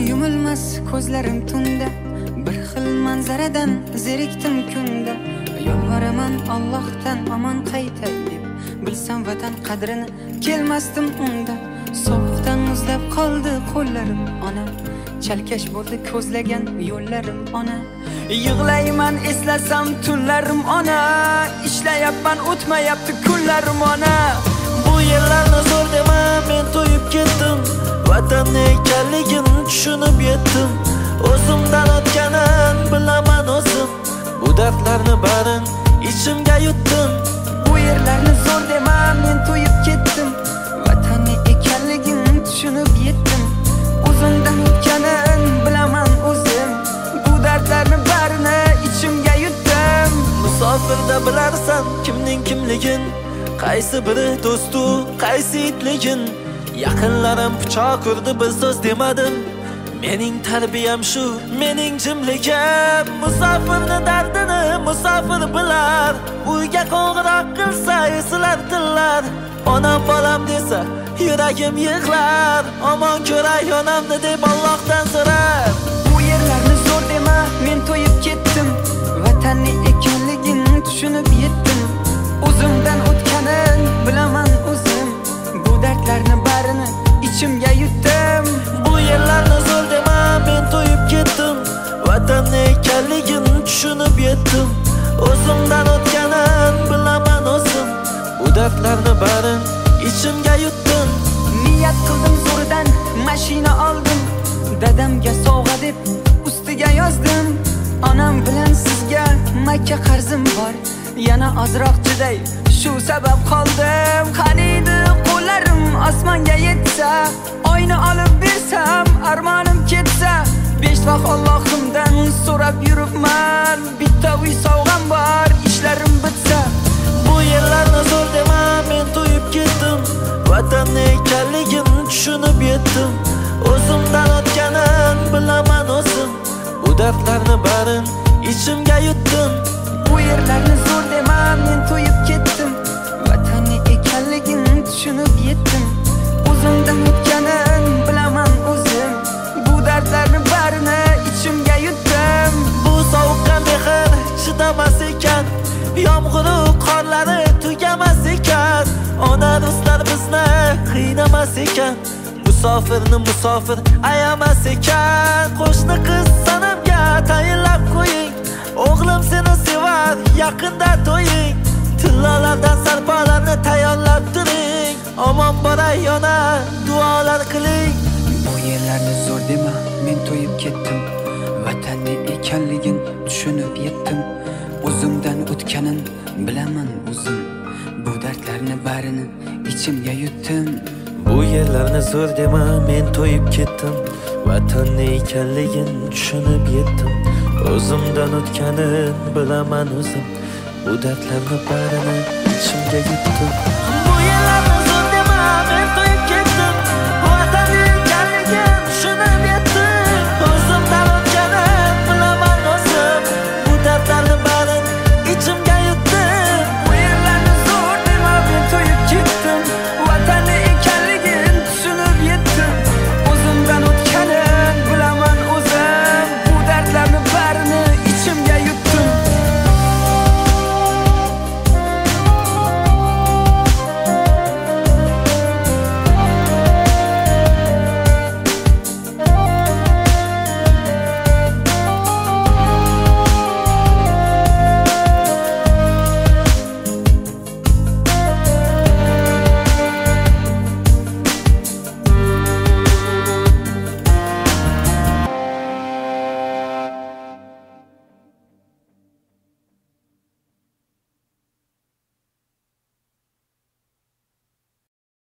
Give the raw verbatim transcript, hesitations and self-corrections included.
yumilmas ko'zlarim tunda, bir xil manzaradan zerikdim kunda. Yolvaraman Allohdan aman qaytay deb, bilsam vatan qadrini kelmasdim unda. Sovuqdan muzlab qoldi qo'llarim ona, chalkash bo'ldi ko'zlagan yo'llarim ona. Yig'layman eslasam tunlarim ona, ishlayapman o'tmayapti kunlarim ona. Bu yerlarni zo'r dema, men to'yib ketdim, vatanni ekanligini tushunib yetdim. O'zimdan o'tganin bilaman o'zim, bu dardlarni barin ichimga yutdim. Bu yerlarni zo'r dema, men to'yib ketdim, vatanni ekanligini tushunib yetdim. O'zimdan o'tganin bilaman o'zim, bu dardlarni barini ichimga yutdim. Musofirda bilarsan kimning kimligin, qaysi biri do'stu, qaysi itligin. Yaqinlarim pichoq urdi, biz do'st demadim. Mening tarbiyam shu, mening jimligim. Musofirni dardini musofir bilar, uyga qo'ng'iroq qilsa eslar tillar. Onam bolam desa yuragim yig'lar, omon ko'ray onamni deb Allohdan so'rar. Bu yerlarni zo'r dema, men to'yib ketdim, vatanni ekanligini tushunib yetdim. O'zimdan o'tganin bilaman o'zim, bu dardlarni barini ichimga yutdim. Bu yerlarni zo'r dema, men to'yib ketdim, vatanni ekanligini tushunib yetdim. O'zimdan o'tganin bilaman o'zim, bu dardlarni barin ichimga yutdim. Niyat qildim zo'ridan mashina oldim, dadamga sovg'a deb ustiga yozdim. Onam bilan sizga Makka qarzim bor, yana ozroq chiday, shu sabab qoldim. Qaniydi qo'llarim osmonga yetsa, oyni olib bersam armonim ketsa. Besh vaqt Allohimdan so'rab yuribman, bitta uy sovg'am bor, ishlarim bitsa. Bu yerlarni zo'r dema, men to'yib ketdim, vatanni ekanligini tushunib yetdim. O'zimdan o'tganin bilaman o'zim, bu dardlarni barin ichimga yutdim. Bu yerlarni zo'r dema, men to'yib ketdim, vatanni ekanligini tushunib yetdim. O'zimdan o'tganin bilaman o'zim, bu dardlarni barini ichimga yutdim. Bu sovuqqa mehr chidamas ekan, yomg'iri qorlari tugamas ekan. Ona do'stlar bizni qiynamas ekan, musofirni musofir ayamas ekan. Qo'shni qiz sanamga tayinlab qo'ying, o'g'lim seni sevar, yaqinda to'ying. Tillolardan sarpolarni tayyorlab turing, omon boray yana duolar qiling. Bu yerlarni zo'r dema, men to'yib ketdim, vatanni ekanligin tushunib yetdim. O'zimdan o'tganin bilaman o'zim, bu dardlarni barini ichimga yutdim. Bu yerlarni zo'r dema, men to'yib ketdim, vatanni ekanligin tushunib yetdim. O'zimdan o'tganin bilaman o'zim, bu dardlarni barini ichimga yutdim.